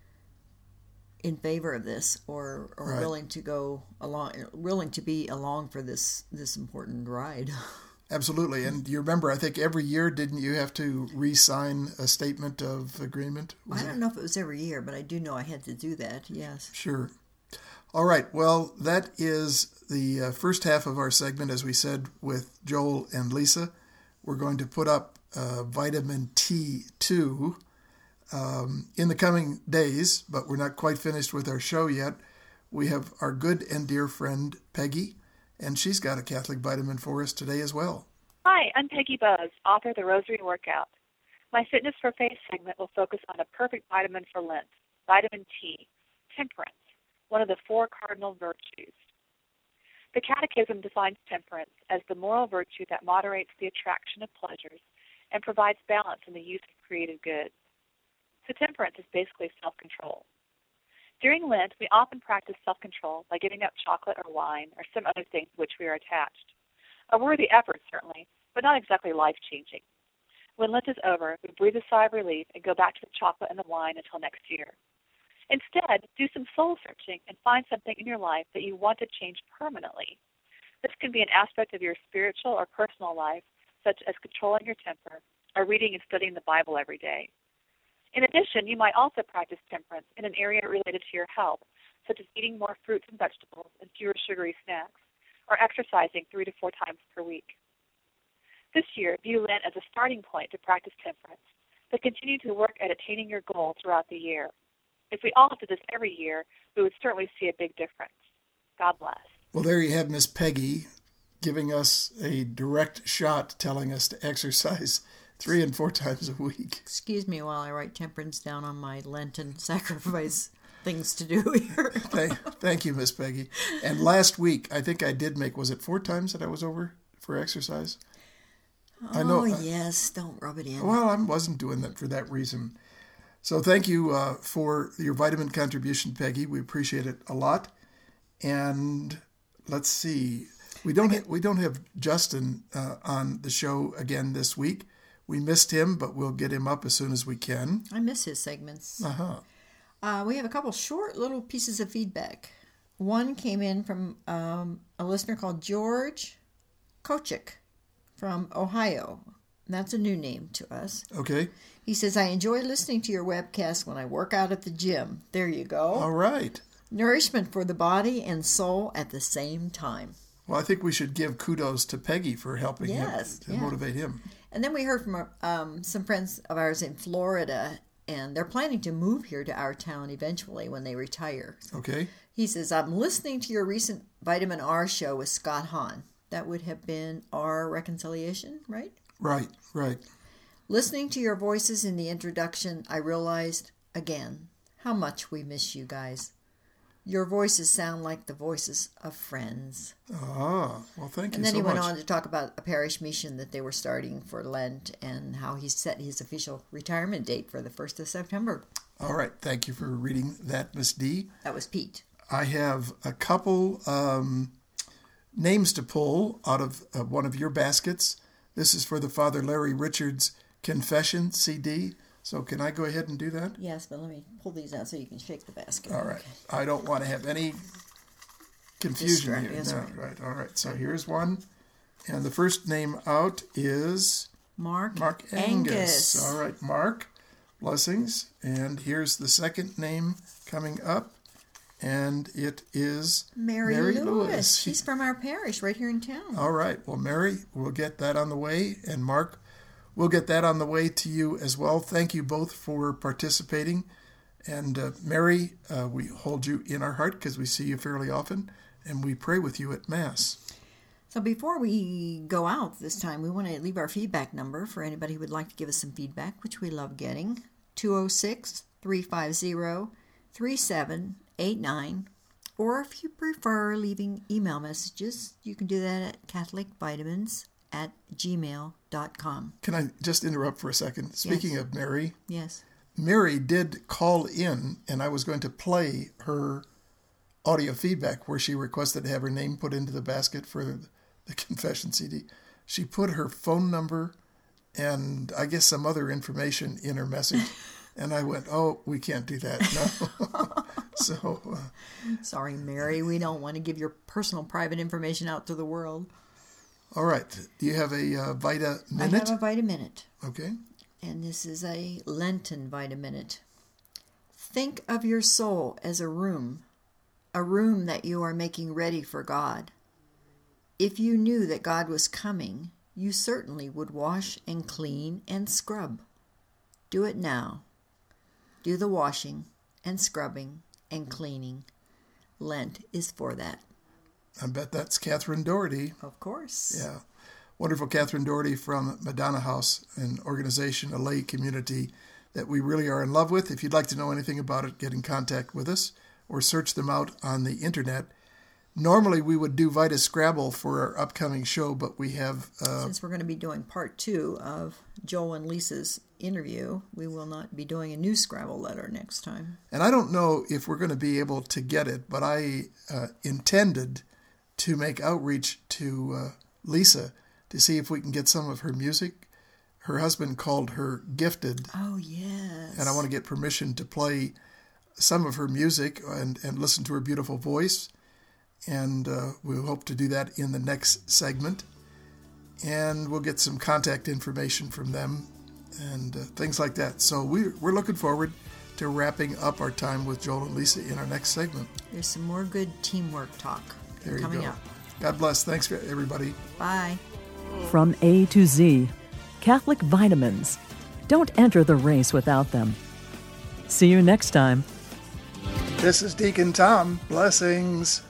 in favor of this or, or right. willing to go along, willing to be along for this this important ride. Absolutely. And you remember, I think every year, didn't you have to re-sign a statement of agreement? Was I don't it? know if it was every year, but I do know I had to do that, yes. Sure. All right. Well, that is the uh, first half of our segment, as we said, with Joel and Lisa. We're going to put up uh, vitamin T two um, in the coming days, but we're not quite finished with our show yet. We have our good and dear friend, Peggy, and she's got a Catholic vitamin for us today as well. Hi, I'm Peggy Buzz, author of The Rosary Workout. My Fitness for Faith segment will focus on a perfect vitamin for Lent, vitamin T, temperance, one of the four cardinal virtues. The Catechism defines temperance as the moral virtue that moderates the attraction of pleasures and provides balance in the use of creative goods. So temperance is basically self-control. During Lent, we often practice self-control by giving up chocolate or wine or some other things to which we are attached. A worthy effort, certainly, but not exactly life-changing. When Lent is over, we breathe a sigh of relief and go back to the chocolate and the wine until next year. Instead, do some soul-searching and find something in your life that you want to change permanently. This can be an aspect of your spiritual or personal life, such as controlling your temper or reading and studying the Bible every day. In addition, you might also practice temperance in an area related to your health, such as eating more fruits and vegetables and fewer sugary snacks, or exercising three to four times per week. This year, view Lent as a starting point to practice temperance, but continue to work at attaining your goal throughout the year. If we all did this every year, we would certainly see a big difference. God bless. Well, there you have Miss Peggy giving us a direct shot telling us to exercise three and four times a week. Excuse me while I write temperance down on my Lenten sacrifice things to do here. thank, thank you, Miss Peggy. And last week, I think I did make, was it four times that I was over for exercise? Oh, I know, yes. Don't rub it in. Well, I wasn't doing that for that reason. So thank you uh, for your vitamin contribution, Peggy. We appreciate it a lot. And let's see. We don't, ha- we don't have Justin uh, on the show again this week. We missed him, but we'll get him up as soon as we can. I miss his segments. Uh-huh. Uh, we have a couple short little pieces of feedback. One came in from um, a listener called George Kochik from Ohio. That's a new name to us. Okay. He says, I enjoy listening to your webcast when I work out at the gym. There you go. All right. Nourishment for the body and soul at the same time. Well, I think we should give kudos to Peggy for helping yes, him to yeah. motivate him. And then we heard from um, some friends of ours in Florida, and they're planning to move here to our town eventually when they retire. Okay. He says, I'm listening to your recent Vitamin R show with Scott Hahn. That would have been our reconciliation, right? Right, right. Listening to your voices in the introduction, I realized, again, how much we miss you guys. Your voices sound like the voices of friends. Ah, well, thank you so much. And then he went on to talk about a parish mission that they were starting for Lent and how he set his official retirement date for the first of September. All right. Thank you for reading that, Miss D. That was Pete. I have a couple um, names to pull out of uh, one of your baskets. This is for the Father Larry Richards Confession C D. So can I go ahead and do that? Yes, but let me pull these out so you can shake the basket. All right. Okay. I don't want to have any confusion Distract, here. yes, No, right. right. All right. So here's one. And the first name out is Mark, Mark Angus. Angus. All right, Mark. Blessings. And here's the second name coming up, and it is Mary, Mary Lewis. Lewis. She's from our parish right here in town. All right. Well, Mary, we'll get that on the way. And Mark, we'll get that on the way to you as well. Thank you both for participating. And uh, Mary, uh, we hold you in our heart because we see you fairly often, and we pray with you at Mass. So before we go out this time, we want to leave our feedback number for anybody who would like to give us some feedback, which we love getting. two oh six, three five zero, three seven eight nine. Or if you prefer leaving email messages, you can do that at catholicvitamins at gmail dot com. Can I just interrupt for a second? Speaking Yes. of Mary, Yes. Mary did call in, and I was going to play her audio feedback where she requested to have her name put into the basket for the, the confession C D. She put her phone number and I guess some other information in her message, and I went, oh, we can't do that. No. so, uh, Sorry, Mary, we don't want to give your personal private information out to the world. All right. Do you have a uh, Vita I Minute? have a Vitaminute. Okay. And this is a Lenten Vitaminute. Think of your soul as a room, a room that you are making ready for God. If you knew that God was coming, you certainly would wash and clean and scrub. Do it now. Do the washing and scrubbing and cleaning. Lent is for that. I bet that's Catherine Doherty. Of course. Yeah. Wonderful Catherine Doherty from Madonna House, an organization, a lay community that we really are in love with. If you'd like to know anything about it, get in contact with us or search them out on the internet. Normally we would do Vita Scrabble for our upcoming show, but we have... Uh, Since we're going to be doing part two of Joel and Lisa's interview, we will not be doing a new Scrabble letter next time. And I don't know if we're going to be able to get it, but I uh, intended to make outreach to uh, Lisa to see if we can get some of her music. Her husband called her gifted. Oh, yes. And I want to get permission to play some of her music and, and listen to her beautiful voice. And uh, we'll hope to do that in the next segment. And we'll get some contact information from them and uh, things like that. So we, we're looking forward to wrapping up our time with Joel and Lisa in our next segment. There's some more good teamwork talk There you coming go. up. God bless. Thanks, for everybody. Bye. From A to Z, Catholic Vitamins. Don't enter the race without them. See you next time. This is Deacon Tom. Blessings.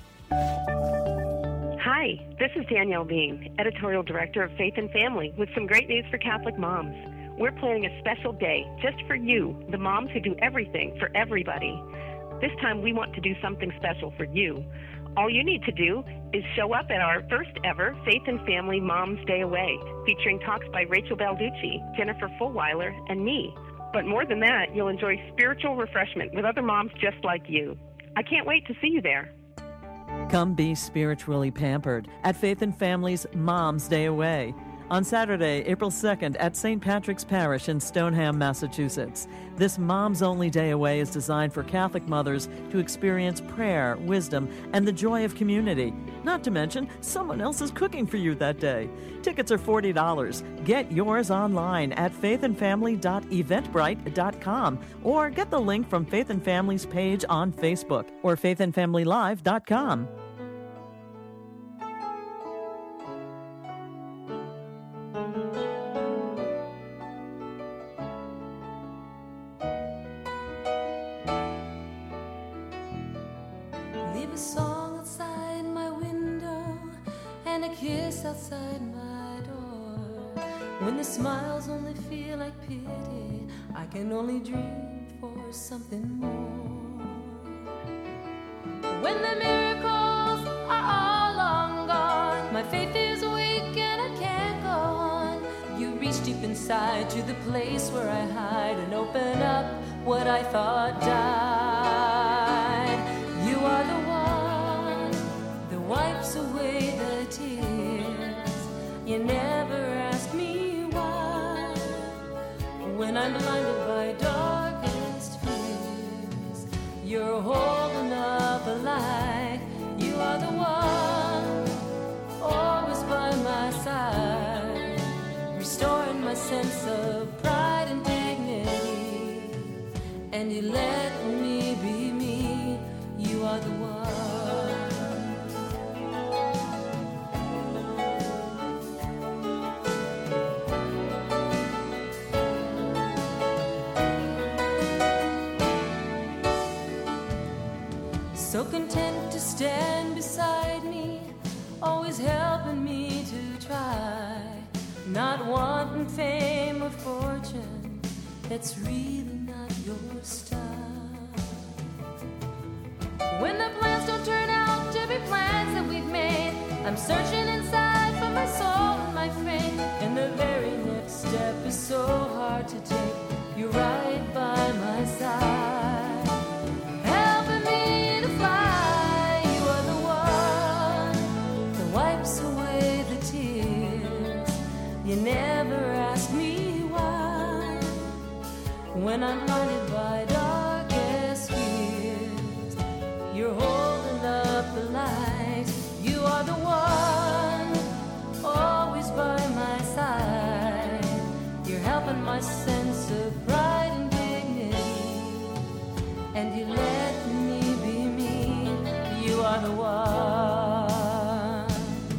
Hi, this is Danielle Bean, Editorial Director of Faith and Family, with some great news for Catholic moms. We're planning a special day just for you, the moms who do everything for everybody. This time we want to do something special for you. All you need to do is show up at our first ever Faith and Family Moms Day Away, featuring talks by Rachel Balducci, Jennifer Fulweiler, and me. But more than that, you'll enjoy spiritual refreshment with other moms just like you. I can't wait to see you there. Come be spiritually pampered at Faith and Family's Mom's Day Away on Saturday, April second at Saint Patrick's Parish in Stoneham, Massachusetts. This Mom's Only Day Away is designed for Catholic mothers to experience prayer, wisdom, and the joy of community. Not to mention, someone else is cooking for you that day. Tickets are forty dollars. Get yours online at faith and family dot eventbrite dot com or get the link from Faith and Family's page on Facebook or faith and family live dot com. Leave a song outside my window and a kiss outside my door. When the smiles only feel like pity, I can only dream for something more. When the miracles are all long gone, my faith is weak and I can't go on. You reach deep inside to the place where I hide and open up what I thought died. You are the one that wipes away the tears. You never ask me why. When I'm blinded by darkest fears, you're holding up a light. You are the one, always by my side, restoring my sense of pride and dignity. content to stand beside me, always helping me to try, not wanting fame or fortune, that's really not your style. When the plans don't turn out to be plans that we've made, I'm searching inside for my soul and my faith, and the very next step is so hard to take. You're right by my side, helping me to fly. You are the one that wipes away the tears. You never ask me why. When I'm blinded by darkest fears, you're holding up the light. You are the one, always by my side. You're helping my sense of pride and dignity, and you let me be me. You are the one.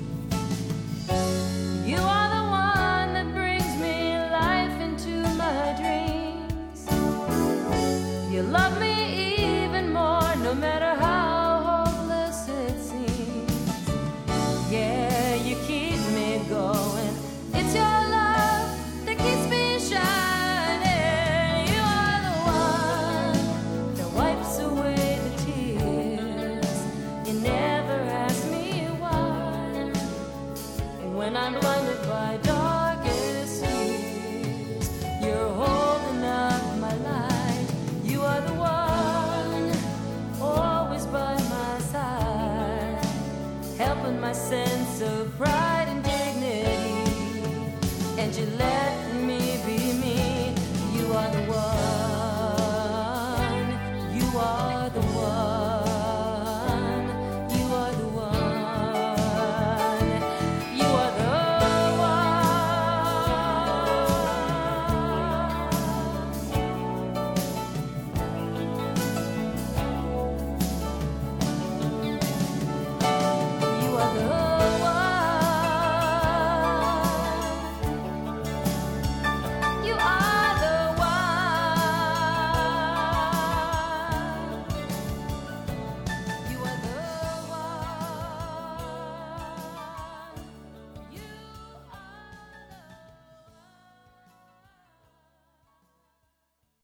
You are the one that brings me life into my dreams. You love me even more, no matter how hopeless it seems. Yeah, you keep me going. It's your love that keeps me shining. You are the one that wipes away the tears. You never ask me why. When I'm blinded by darkest fears, you're holding up my light. You are the one, always by my side, helping my sense of pride and dignity, and you let